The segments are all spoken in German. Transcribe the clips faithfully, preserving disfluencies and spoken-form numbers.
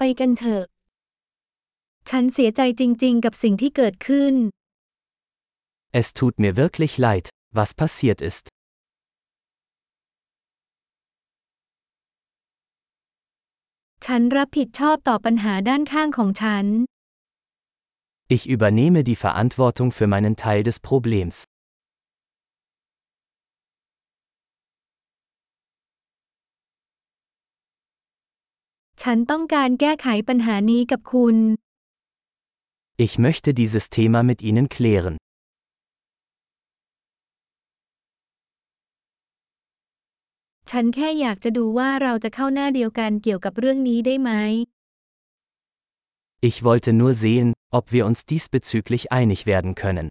กันเถอะฉันเสียใจจริงๆกับสิ่งที่เกิดขึ้น Es tut mir wirklich leid, was passiert ist. ฉันรับผิดชอบต่อปัญหาด้านข้างของฉัน Ich übernehme die Verantwortung für meinen Teil des Problems. ฉันต้องการแก้ไขปัญหานี้กับคุณ Ich möchte dieses Thema mit Ihnen klären. ฉันแค่อยากจะดูว่าเราจะเข้าหน้าเดียวกันเกี่ยวกับเรื่องนี้ได้ไหม Ich wollte nur sehen, ob wir uns diesbezüglich einig werden können.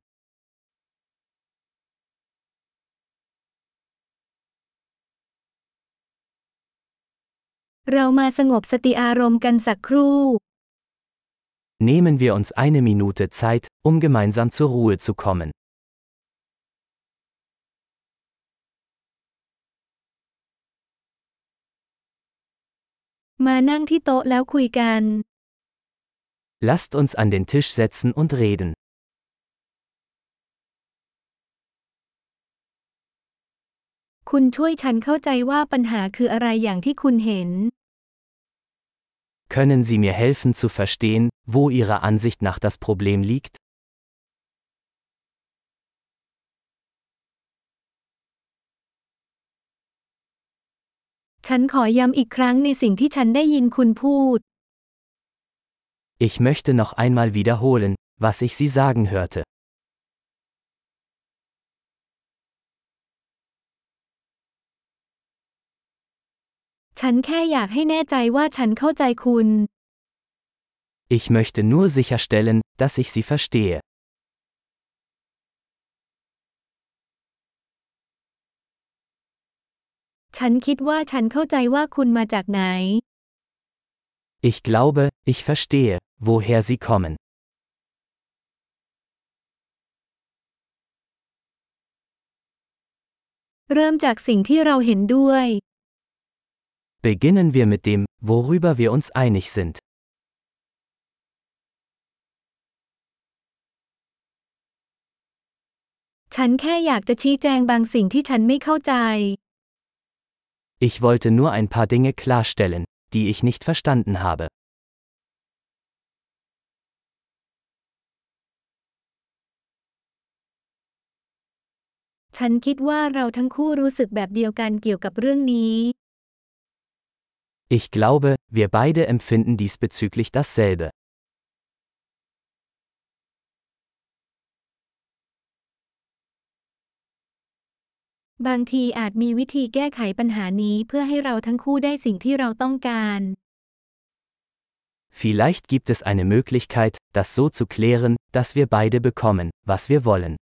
เรามาสงบสติอารมณ์กันสักครู่ Nehmen wir uns eine Minute Zeit, um gemeinsam zur Ruhe zu kommen. มานั่งที่โต๊ะแล้วคุยกัน Lasst uns an den Tisch setzen und reden. คุณช่วยฉันเข้าใจว่าปัญหาคืออะไรอย่างที่คุณเห็น Können Sie mir helfen zu verstehen, wo Ihrer Ansicht nach das Problem liegt? ฉันขอย้ำอีกครั้งในสิ่งที่ฉันได้ยินคุณพูด Ich möchte noch einmal wiederholen, was ich Sie sagen hörte. ฉันแค่อยากให้แน่ใจว่าฉันเข้าใจคุณ Ich möchte nur sicherstellen, dass ich Sie verstehe. ฉันคิดว่าฉันเข้าใจว่าคุณมาจากไหน Ich glaube, ich verstehe, woher Sie kommen. เริ่มจากสิ่งที่เราเห็นด้วย Beginnen wir mit dem, worüber wir uns einig sind. ฉันแค่อยากจะชี้แจงบางสิ่งที่ฉันไม่เข้าใจ Ich wollte nur ein paar Dinge klarstellen, die ich nicht verstanden habe. ฉันคิดว่าเราทั้งคู่รู้สึกแบบเดียวกันเกี่ยวกับเรื่องนี้ Ich glaube, wir beide empfinden diesbezüglich dasselbe. บางทีอาจมีวิธีแก้ไขปัญหานี้เพื่อให้เราทั้งคู่ได้สิ่งที่เราต้องการ Vielleicht gibt es eine Möglichkeit, das so zu klären, dass wir beide bekommen, was wir wollen.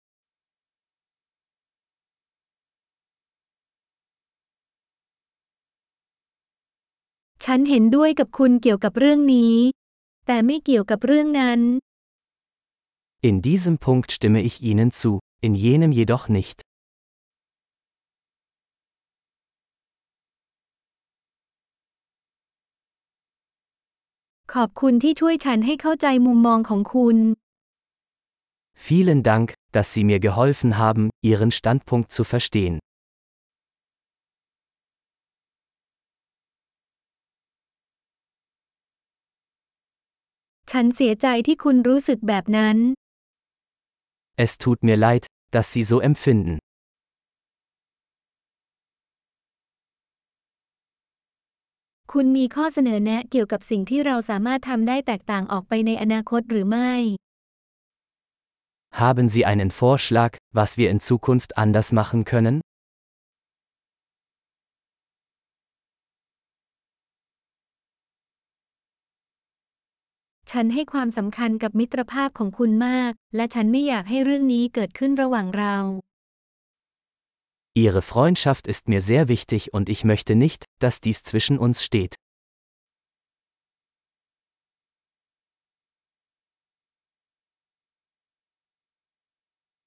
ฉันเห็นด้วยกับคุณเกี่ยวกับเรื่องนี้ แต่ไม่เกี่ยวกับเรื่องนั้น In diesem Punkt stimme ich Ihnen zu, in jenem jedoch nicht. ขอบคุณที่ช่วยฉันให้เข้าใจมุมมองของคุณ Vielen Dank, dass Sie mir geholfen haben, Ihren Standpunkt zu verstehen. ฉันเสียใจที่คุณรู้สึกแบบนั้น Es tut mir leid, dass Sie so empfinden. คุณมีข้อเสนอแนะเกี่ยวกับสิ่งที่เราสามารถทำได้แตกต่างออกไปในอนาคตหรือไม่ Haben Sie einen Vorschlag, was wir in Zukunft anders machen können? ฉันให้ความสำคัญกับมิตรภาพของคุณมาก และฉันไม่อยากให้เรื่องนี้เกิดขึ้นระหว่างเรา Ihre Freundschaft ist mir sehr wichtig und ich möchte nicht, dass dies zwischen uns steht.